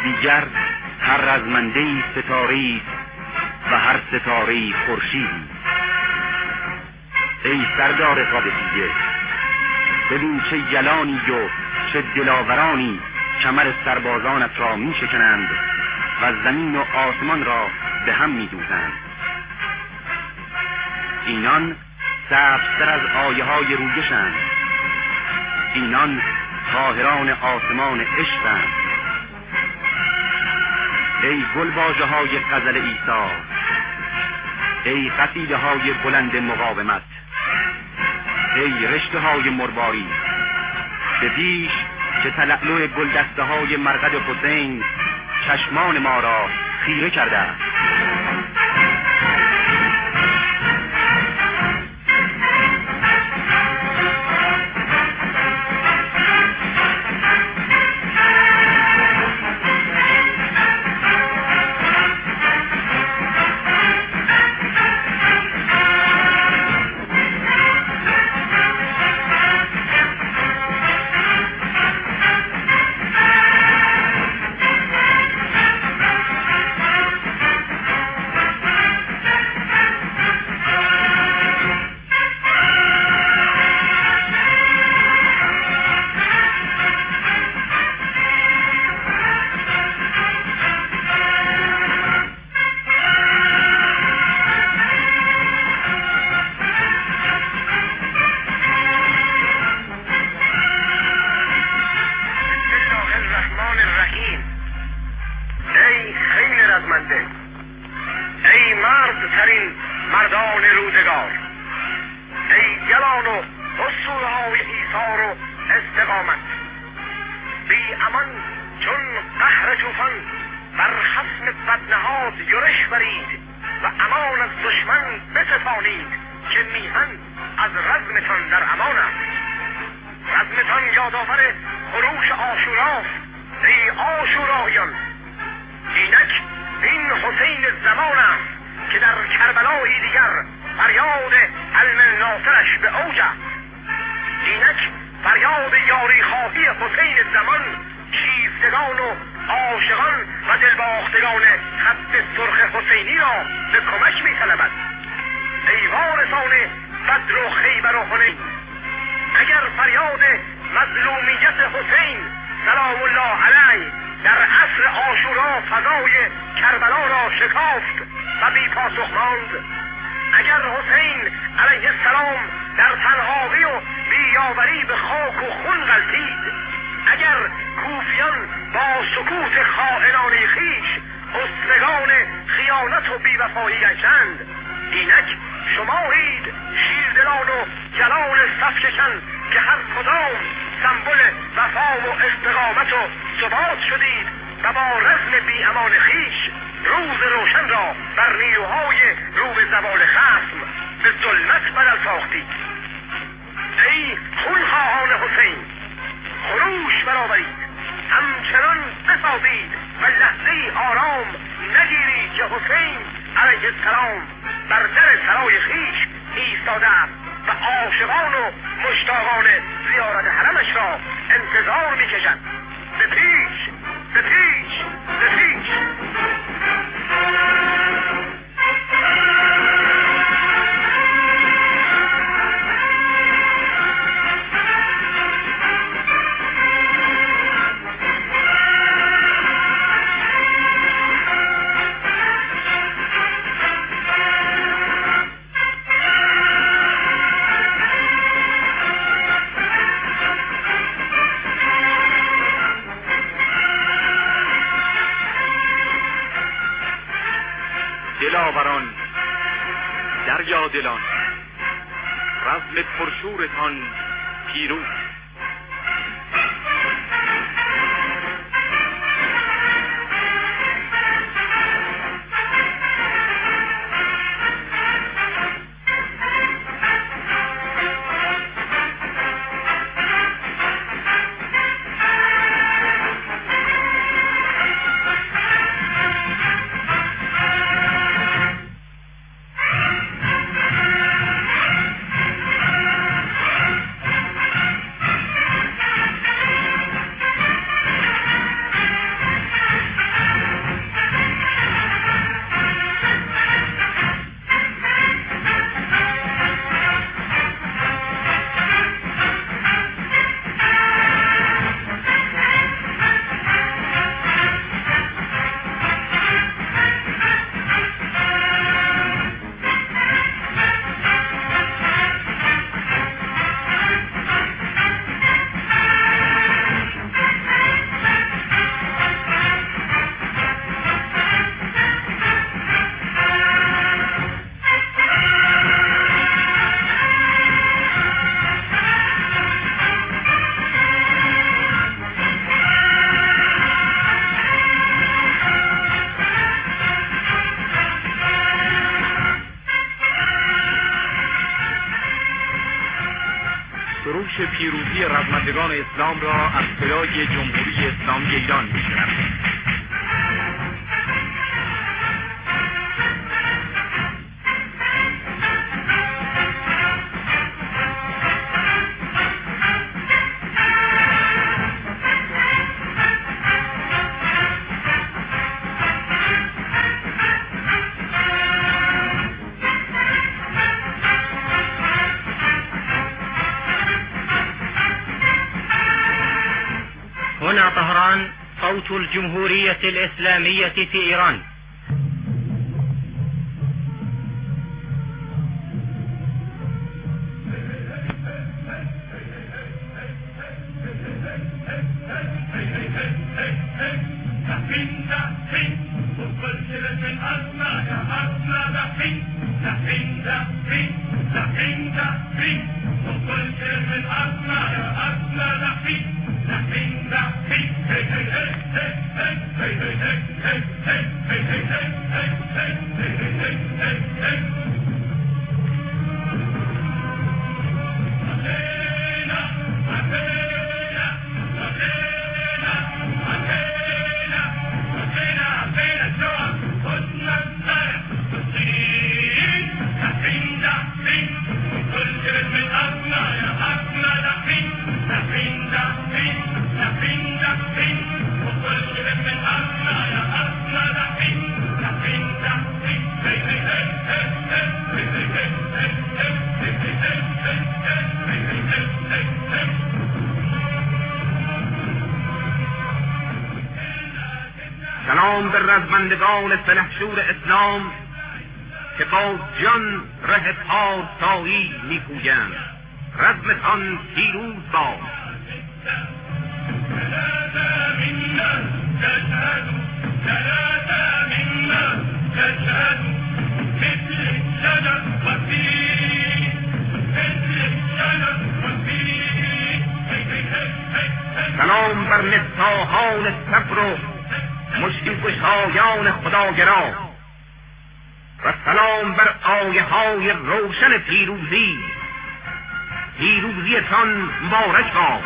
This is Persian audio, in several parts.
دیگر هر رزمنده‌ای ستاره‌ای و هر ستاره‌ای خورشیدی. ای سردار قادسیه، ببین چه یلانی و چه دلاورانی کمر سربازانت را می شکنند و زمین و آسمان را به هم می دوزند. اینان سبزتر از آیه های رویشند، اینان طاهران آسمان عشقند. ای گلواژه های غزل عیسی، ای قصیده های بلند مقاومت، ای رشته های مرواری، به پیش که تلألؤ گلدسته های مرقد حسین چشمان ما را خیره کرده است. دلاوران، دریا دلان، رزم پرشورتان پیروز. خروش پیروزی رزمندگان اسلام را از فدای جمهوری اسلامی ایران می‌شنویم. هنا طهران، صوت الجمهورية الإسلامية في إيران. سلام به رزمندگان سلحشور اسلام که با جان ره پارسایی می‌پویند. رزمتان پیروز باد. سلام بر نساهان صبر و مشکل گشایان خداگرا و سلام بر آیه های روشن پیروزی. پیروزیتان مبارک باد.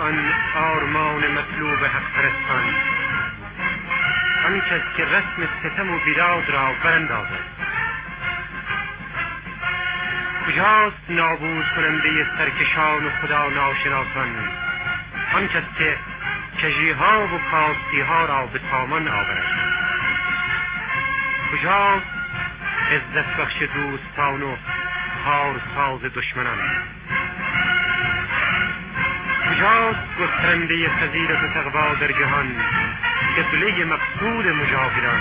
آن آرمان مطلوب حق پرستان، آن کس که رسم ستم و بیداد را براندازد. کجاست نابود کننده سرکشان و خدا ناشناسان، آن کس که کژی‌ها و کاستی‌ها را به سامان آورد. کجاست عزت بخش دوستان و کارساز دشمنان، کجاست گسترنده فضیلت و تقوا در جهان، قبله مقصود مجاهدان.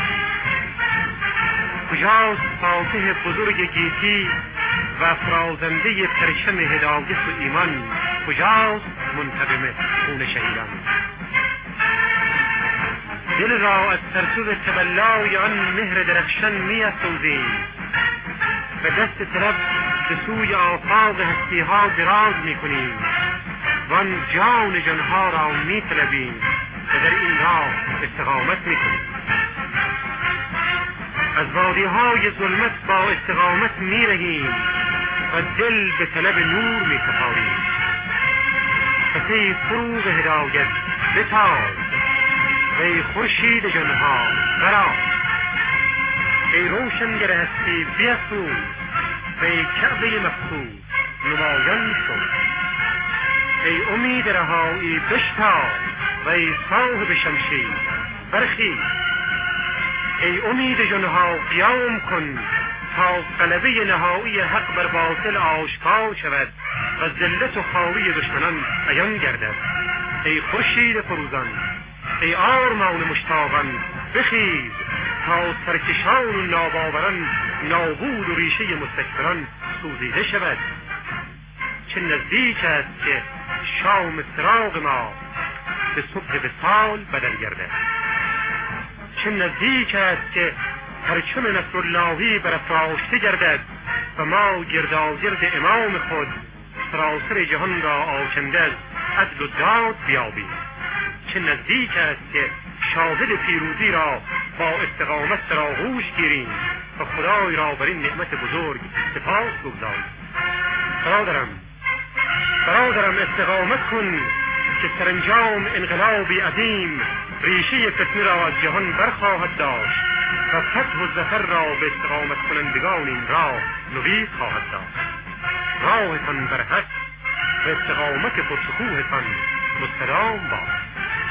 کجاست فاتح بزرگ گیتی و افرازنده پرچم هدایت و ایمان، کجاست منتقم خون شهیدان. دل را از سرسوز تولای آن مهر درخشان می افروزیم، و دست طلب به سوی آفاق هستی‌ها دراز می کنیم، وان جان جانها را می طلبیم و در این راه استقامت می کنیم. از وادی‌های ظلمت با استقامت می رهیم و دل به طلب نور می سپاریم. پس ای فروغ هدایت بتاز، و ای خورشید جانها برآ، ای روشنگر هستی بیفروز، و ای کعبه مفقود نمایان شو. ای امید رهایی بشتاب، و ای صاحب شمشیر برخیز. ای امید جانها قیام کن تا غلبه نهایی حق بر باطل آشکار شود و ذلت و خواری دشمنان عیان گردد. ای خورشید فروزان، ای آرمان مشتاقان بخیز تا سرکشان و ناباوران نابود و ریشه مستکبران سوزیده شود. چه نزدیک است که شام سراغ ما به صبح وصال بدل گردد. چه نزدیک است که پرچم نصراللهی برافراشته گردد و ما گرداگرد امام خود سراسر جهان را آکنده از عدل و داد بیابیم. چه نزدیک است که شاهد پیروزی را با استقامت در آغوش گیریم و خدای را بر این نعمت بزرگ سپاس بگزاریم. برادرم استقامت کن که سرانجام انقلابی عظیم ریشه فتنه را از جهان برخواهد داشت و فتح و ظفر را به استقامت کنندگان این راه نوید خواهد داشت. راهتان بر حق و استقامت پرشکوهتان مستدام باد.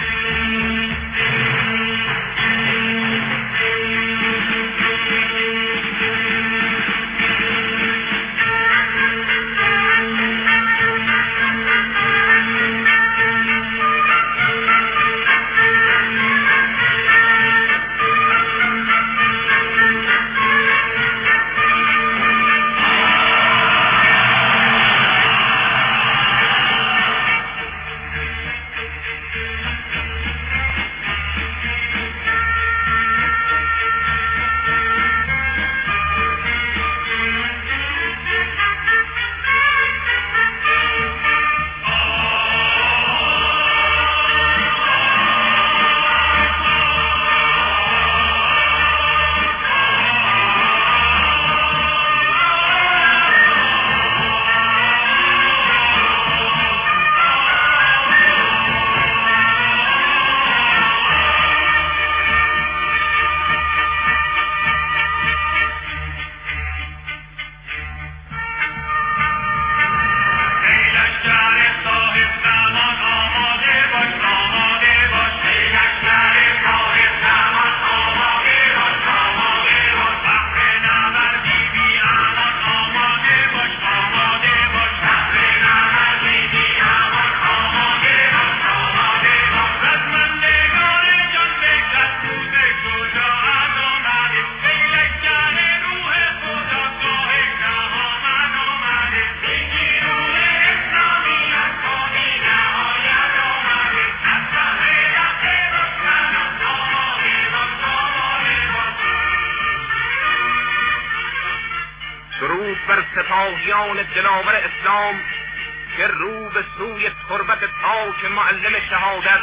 سپاهیان دلاور اسلام که رو به سوی تربت پاک معلم شهادت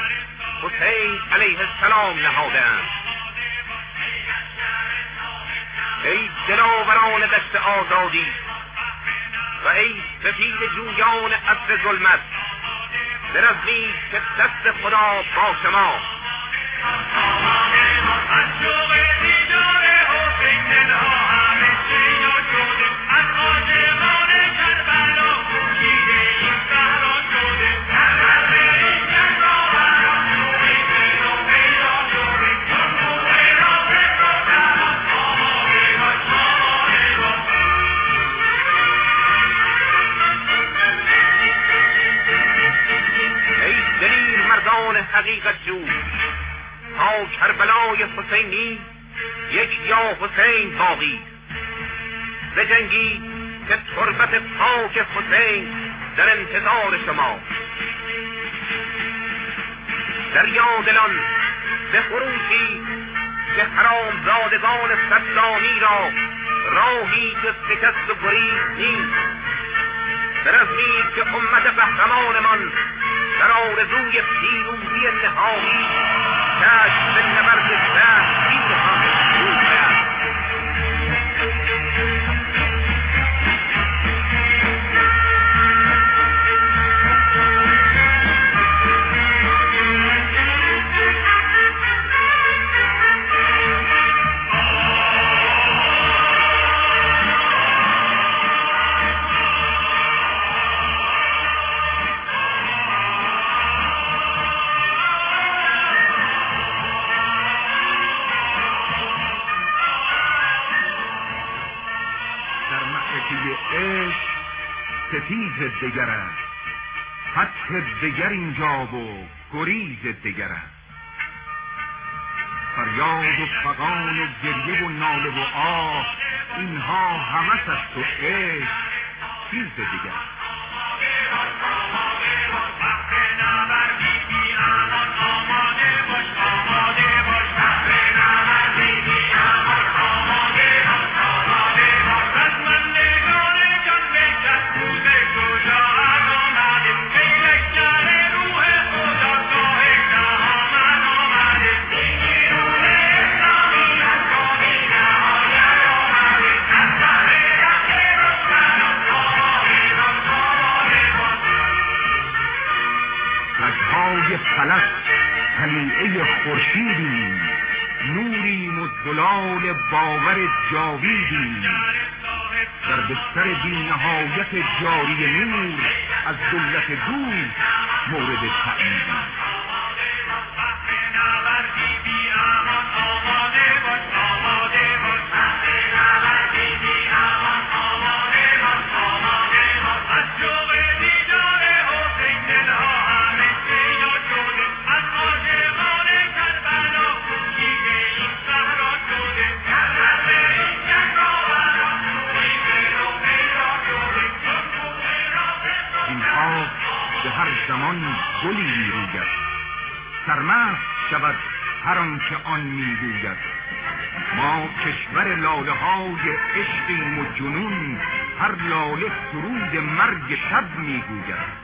حسین علیه السلام نهادند. ای دلاوران دشت آزادی و ای سفید جویان عصر ظلمت، برزمید که دست خدا با شما. حقیقت جو تا کربلای حسینی یک یا حسین باقی بجنگی که تربت پاک حسین در انتظار شما. دریا دلان به خروشی که حرام زادگان صدامی را راهی جز شکست و گریز نیست. برزمید که امت قهرمانمان در آرزوی پیروزی نهایی کشف به نبرد زهر هم شروع کرد. ستیز دگر است، فتح دگر اینجا و گریز دگر است. فریاد و فغان و گریه و ناله و آه اینها همس است و عشق چیز دگر است. فلک طلیعه خورشیدیم، نوریم و زلال باور جاویدیم. در بستر بی‌نهایت جاری نور از دولت دوست مورد تأییدیم. زمان گلی میروید، سرمست شود هر آنچه آن میگوید. ما کشور لاله های عشقیم و جنون، هر لاله سرود مرگ شب میگوید.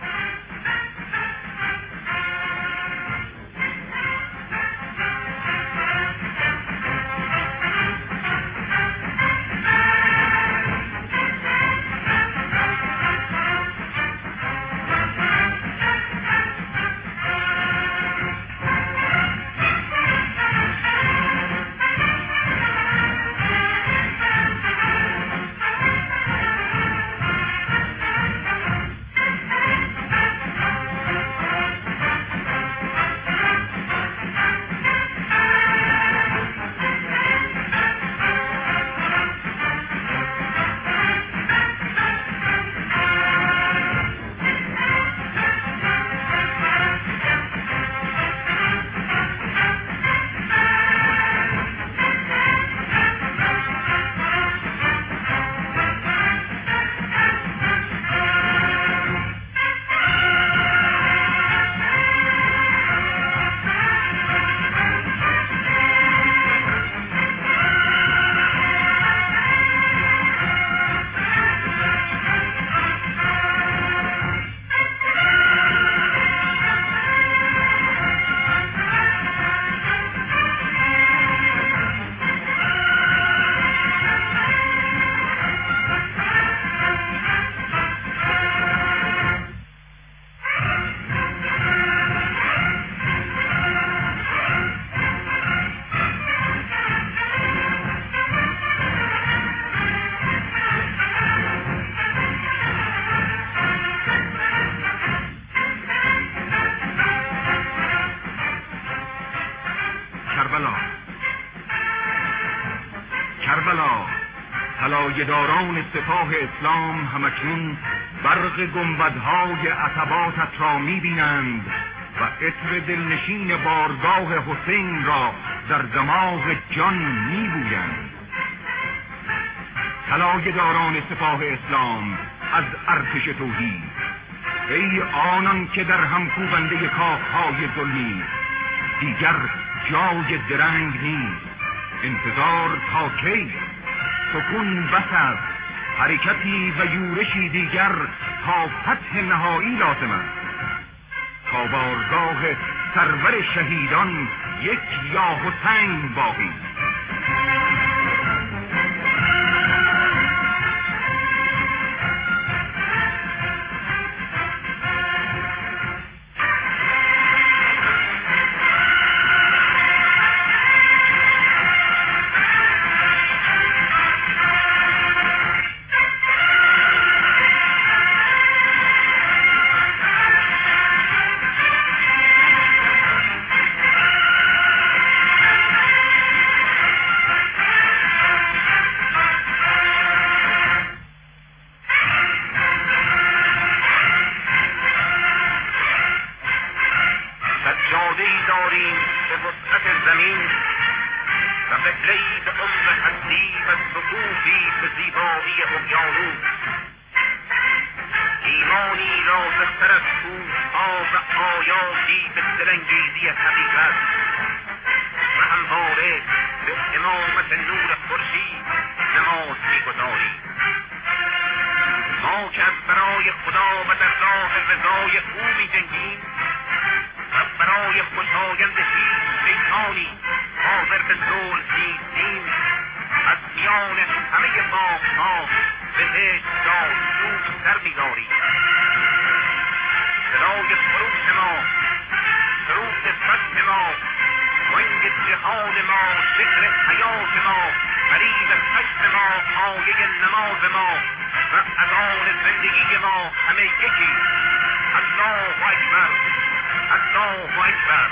طلایه‌داران سپاه اسلام همکنون برق گنبدهای عتباتت را می‌بینند و عطر دلنشین بارگاه حسین را در دماغ جان می‌بویند. طلایه‌داران سپاه اسلام از ارتش توحید، ای آنان که در همکوبنده کاخهای ظلمی، دیگر جای درنگ نیست. انتظار تا کی؟ سکون بس است. حرکتی و یورشی دیگر تا فتح نهایی لازم است. تا بارگاه سرور شهیدان یک یا حسین باقی. سجاده‌ای داریم به وسعت زمین و قبله‌ای به عمق هستی و سکوتی به زیبایی اقیانوس. ایمانی راسختر از کوه‌ها و آیاتی به دلانگیزی حقیقت و همواره به امامت نور خورشید نماز می‌گذاریم. ما که از برای خدا و در راه رضای او می‌جنگیم و برای خوشایند شیطانی حاضر به صلح نیستیم، از میان همه باغ‌ها بهشت را دوست‌تر می‌داریم. صدای خروش ما، سرود فتح ما، رنگ جهاد ما، شعر حیات ما، فریب خشم ما، آیه نماز ما و اذان زندگی ما همه یکی. الله اکبر، الله اکبر.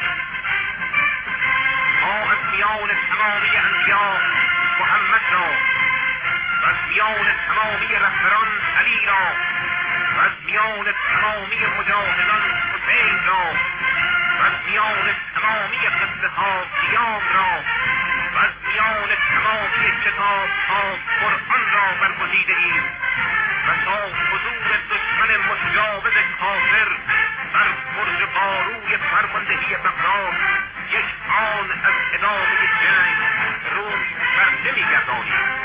ما از میان تمامی انبیا محمد را و از میان تمامی رهبران علی را و از میان تمامی مجاهدان حسین را و از میان تمامی قصه ها قیام را و از میان تمامی کتاب ها قرآن را برگزیده ایم و تا حضور دشمن متجاوز کافر بر برج باروی فرماندهی بغداد یک آن از ادامه جنگ روی بر نمیگردانیم.